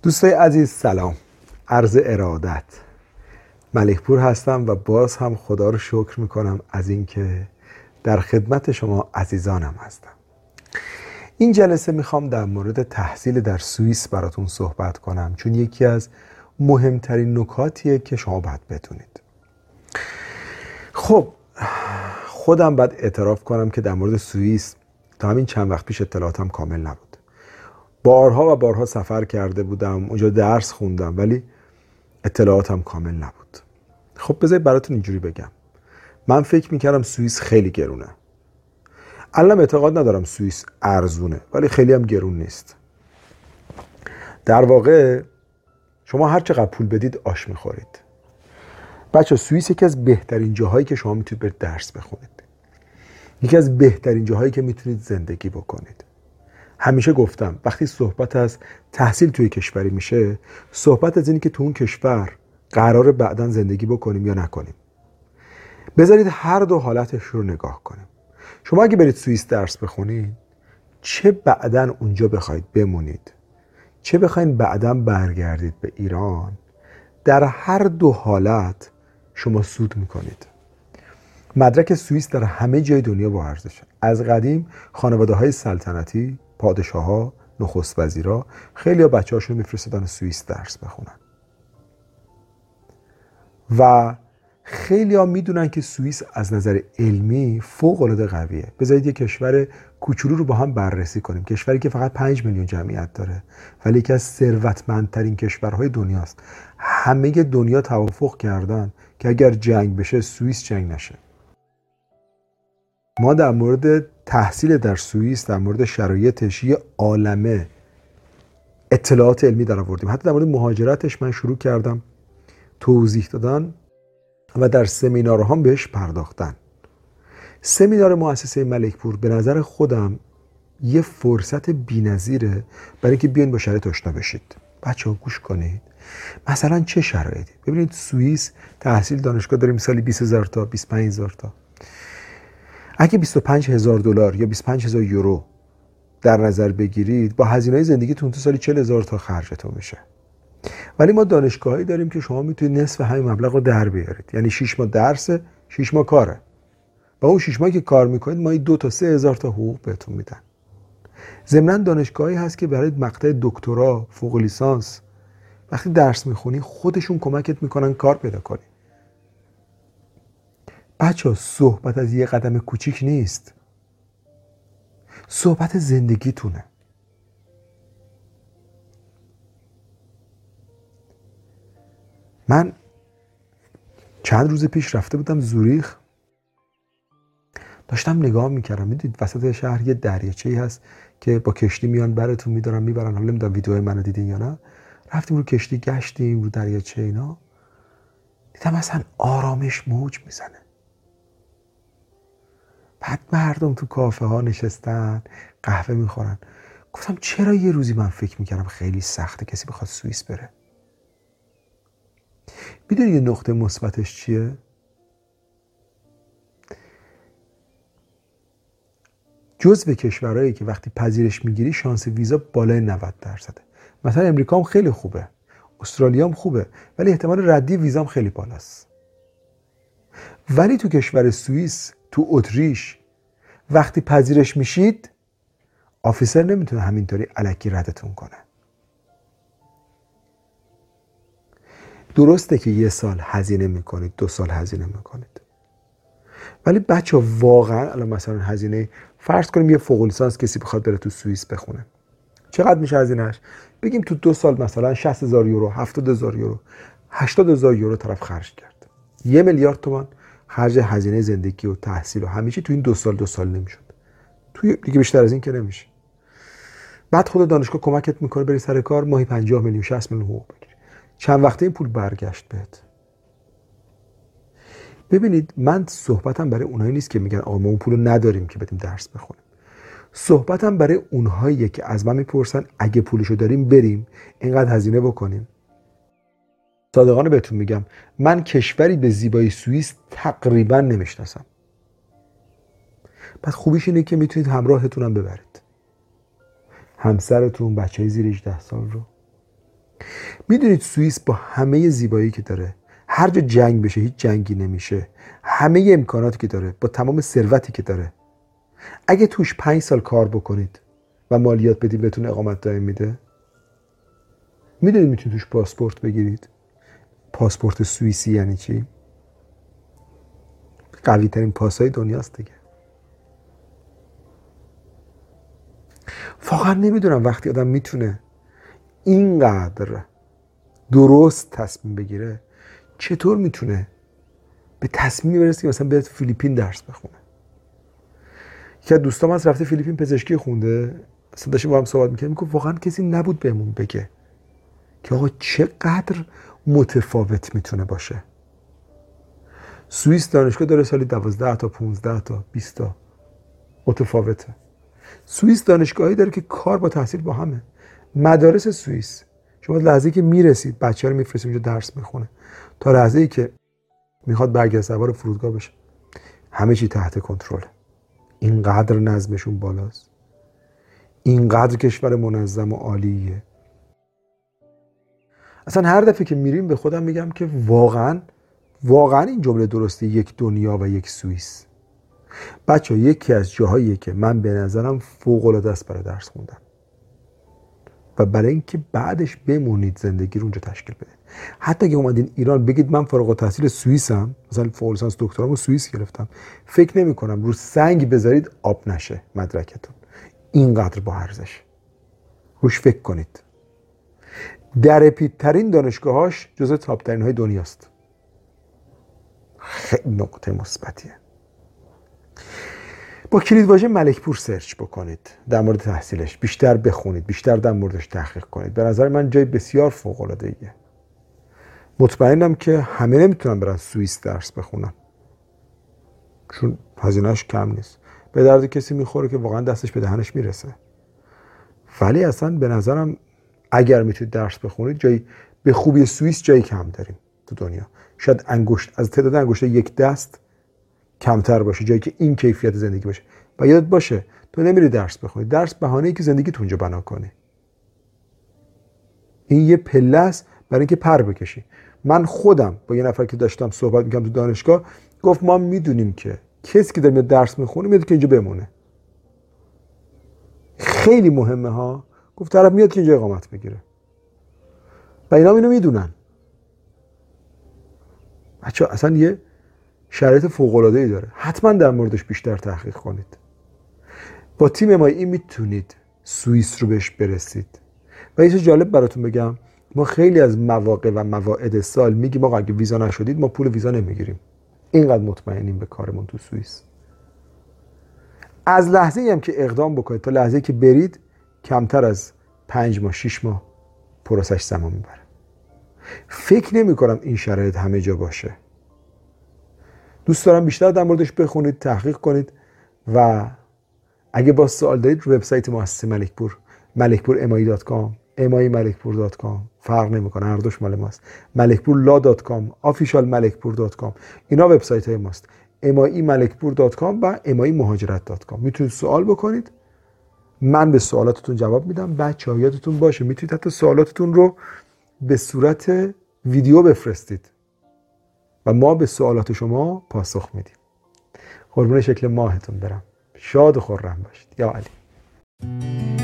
دوستای عزیز سلام، عرض ارادت. ملکپور هستم و باز هم خدا رو شکر میکنم از اینکه در خدمت شما عزیزانم هستم. این جلسه میخوام در مورد تحصیل در سوئیس براتون صحبت کنم، چون یکی از مهمترین نکاتیه که شما باید بدونید. خب خودم باید اعتراف کنم که در مورد سوئیس تا همین چند وقت پیش اطلاعاتم کامل نبود. بارها و بارها سفر کرده بودم، اونجا درس خوندم، ولی اطلاعاتم کامل نبود. خب بذارید براتون اینجوری بگم. من فکر میکردم سوئیس خیلی گرونه. الان اعتقاد ندارم سوئیس ارزونه، ولی خیلی هم گرون نیست. در واقع شما هر چقدر پول بدید آش میخورید. بچه سوئیس یکی از بهترین جاهایی که شما میتونید برید درس بخونید. یکی از بهترین جاهایی که میتونید زندگی بکنید. همیشه گفتم وقتی صحبت از تحصیل توی کشوری میشه، صحبت از اینی که تو اون کشور قراره بعداً زندگی بکنیم یا نکنیم. بذارید هر دو حالتش رو نگاه کنیم. شما اگه برید سوئیس درس بخونید، چه بعداً اونجا بخواید بمونید، چه بخواید بعداً برگردید به ایران، در هر دو حالت شما سود میکنید. مدرک سوئیس در همه جای دنیا با ارزشه. از قدیم خانواده‌های سلطنتی، پادشاه‌ها، نخست وزیرا خیلی ها بچه هاشون میفرستادن سوئیس درس بخونن و خیلی ها میدونن که سوئیس از نظر علمی فوق العاده قویه. بذارید یک کشور کوچولو رو با هم بررسی کنیم. کشوری که فقط 5 میلیون جمعیت داره ولی یکی از ثروتمندترین کشورهای دنیاست. همه دنیا توافق کردن که اگر جنگ بشه سوئیس جنگ نشه. ما در مورد تحصیل در سوئیس، در مورد شرایطش یه عالمه اطلاعات علمی در آوردیم. حتی در مورد مهاجرتش من شروع کردم توضیح دادن و در سمینارهام بهش پرداختن. سمینار مؤسسه ملکپور به نظر خودم یه فرصت بی‌نظیره برای اینکه بیاین با شرایط آشنا بشید. بچه‌ها گوش کنید. مثلا چه شرایطی؟ ببینید سوئیس تحصیل دانشگاه داریم سالی 20000 تا 25000 تا. اگه $25000 یا 25000 یورو در نظر بگیرید، با هزینه‌های زندگیتون تو سالی 40000 تا خرجتون میشه. ولی ما دانشگاهی داریم که شما میتونید نصف همین مبلغ رو در بیارید. یعنی 6 ماه درسه، 6 ماه کاره. با اون 6 ماهی که کار میکنید ماهی 2 تا 3000 تا حقوق بهتون میدن. ضمناً دانشگاهی هست که برای مقطع دکترا، فوق لیسانس وقتی درس میخونی خودشون کمکت میکنن کار پیدا کنی. بچه صحبت از یه قدم کوچیک نیست. صحبت زندگیتونه. من چند روز پیش رفته بودم زوریخ، داشتم نگاه میکردم. میدونید وسط شهر یه دریاچه‌ای هست که با کشتی میان براتون میبرن. حالا نمیدونم ویدیوهای منو دیدین یا نه. رفتیم رو کشتی، گشتیم رو دریاچه اینا، دیدم اصلا آرامش موج میزنه. بعد مردم تو کافه ها نشستن قهوه میخورن. گفتم چرا یه روزی من فکر میکردم خیلی سخته کسی بخواد سوئیس بره. میدونی یه نقطه مثبتش چیه؟ جزو کشورهایی که وقتی پذیرش میگیری شانس ویزا بالای 90%. مثلا امریکا هم خیلی خوبه، استرالیا هم خوبه، ولی احتمال ردی ویزا هم خیلی بالاست. ولی تو کشور سوئیس، تو اتریش وقتی پذیرش میشید آفیسر نمیتونه همینطوری الکی ردتون کنه. درسته که 1 سال هزینه میکنید، 2 سال هزینه میکنید، ولی بچه واقعا الان مثلا هزینه فرض کنیم یه فوق لیسانس کسی بخواد بره تو سوئیس بخونه، چقدر میشه هزینهش؟ بگیم تو 2 سال مثلا 60000 یورو، 70000 یورو، 80000 یورو طرف خرج کرد. 1 میلیارد تومان خرج هزینه زندگی و تحصیل و همیشه تو این 2 سال نمیشد. توی دیگه بیشتر از این که نمیشه. بعد خود دانشگاه کمکت میکنه بری سر کار، ماهی 50 میلیون 60 میلیون حقوق بگیری. چند وقته این پول برگشت بهت. ببینید من صحبتم برای اونایی نیست که میگن آقا ما اون پولو نداریم که بدیم درس بخونیم. صحبتم برای اونهاییه که از من میپرسن اگه پولشو داریم بریم اینقدر هزینه بکنیم. صادقانه بهتون میگم من کشوری به زیبایی سوئیس تقریبا نمیشناسم. پس خوبیش اینه که میتونید همراهتون هم ببرید. همسرتون، بچهای زیر 18 سال رو. میدونید سوئیس با همه زیبایی که داره، هر جا جنگ بشه هیچ جنگی نمیشه، همه امکاناتی که داره، با تمام ثروتی که داره، اگه توش 5 سال کار بکنید و مالیات بدید بهتون اقامت دائم میده. میدونید میتونید توش پاسپورت بگیرید. پاسپورت سوئیسی یعنی چی؟ قوی ترین پاسای دنیاست دیگه. واقعا نمیدونم وقتی آدم میتونه اینقدر درست تصمیم بگیره چطور میتونه به تصمیم برسه که مثلا بره فیلیپین درس بخونه. یکی از دوستام از رفته فیلیپین پزشکی خونده، اصلا داشتیم با هم صحبت می‌کردیم، میگفت واقعا کسی نبود بهمون بگه که آقا چقدر متفاوت میتونه باشه. سوئیس دانشگاه داره سالی 12 تا 15 تا 20 تا متفاوته. سوئیس دانشگاهی داره که کار با تحصیل با همه. مدارس سوئیس شما لحظه‌ای که میرسید بچه‌ها رو میفرستید اونجا درس میخونه تا لحظه‌ای که میخواد برگرده سوار فرودگاه بشه همه چی تحت کنترله. اینقدر نظمشون بالاست، اینقدر کشور منظم و عالیه. اصلا هر دفعه که میریم به خودم میگم که واقعا این جمله درسته، یک دنیا و یک سوئیس. بچه یکی از جاهاییه که من به نظرم فوق‌العاده است برای درس خوندن و برای اینکه بعدش بمونید زندگی رو اونجا تشکیل بدید. حتی اگه اومدین ایران بگید من فارغ التحصیل سوئیسم، مثلا فوق لیسانس دکترامو سوئیس گرفتم، فکر نمی‌کنم رو سنگ بذارید آب نشه مدرکتون. اینقدر با ارزش. روش فکر کنید. درپیدترین دانشگاهاش جزو تاپ ترین های دنیاست. خیلی نقطه مثبتیه. با کلیدواژه ملکپور سرچ بکنید، در مورد تحصیلش بیشتر بخونید، بیشتر در موردش تحقیق کنید. به نظر من جای بسیار فوق‌العاده‌ایه. مطمئنم که همه نمیتونن برن سوئیس درس بخونن چون هزینه‌اش کم نیست. به درد کسی میخوره که واقعا دستش به دهنش میرسه. ولی اصلا به نظرم اگر میتونید درس بخونید جایی به خوبی سوئیس جایی کم داریم تو دنیا. شاید انگشت از تعداد انگشت یک دست کمتر باشه جایی که این کیفیت زندگی باشه. و یادت باشه تو نمیری درس بخونی، درس بهانه‌ای که زندگی تو اونجا بنا کنی. این یه پله است برای اینکه پر بکشی. من خودم با یه نفر که داشتم صحبت می‌کردم تو دانشگاه گفت ما میدونیم که کسی که داره میاد درس میخونه میاد که اینجا بمونه. خیلی مهمه ها. گفت طرف میاد که اینجا اقامت بگیره. و اینا اینو میدونن. بچه‌ها اصلا یه شرایط فوق‌العاده‌ای داره. حتما در موردش بیشتر تحقیق کنید. با تیم MIE میتونید سوئیس رو بهش برسید. و یه چیز جالب براتون بگم، ما خیلی از مواقع و مواعید سال میگیم آقا اگه ویزا نشدید ما پول ویزا نمیگیریم. اینقدر مطمئنیم به کارمون تو سوئیس. از لحظه‌ای هم که اقدام بکنید تا لحظه‌ای که برید کمتر از 5 ماه 6 ماه پروسش زمان میبره. فکر نمی‌کنم این شرایط همه جا باشه. دوست دارم بیشتر در موردش بخونید، تحقیق کنید و اگه با سوال دارید رو وبسایت مؤسسه ملکپور ملکپورmi.com mi.malekpur.com فرق نمیکنه، هر دوش مال ماست. malekpurlaw.com officialmalekpur.com اینا وبسایت های ماست. mi.malekpur.com و mi.muhajirat.com میتونید سوال بکنید، من به سوالاتتون جواب میدم. بچه‌ها یادتون باشه میتونید حتی سوالاتتون رو به صورت ویدیو بفرستید و ما به سوالات شما پاسخ میدیم. قربون شکل ماهتون برم. شاد و خرم باشید. یا علی.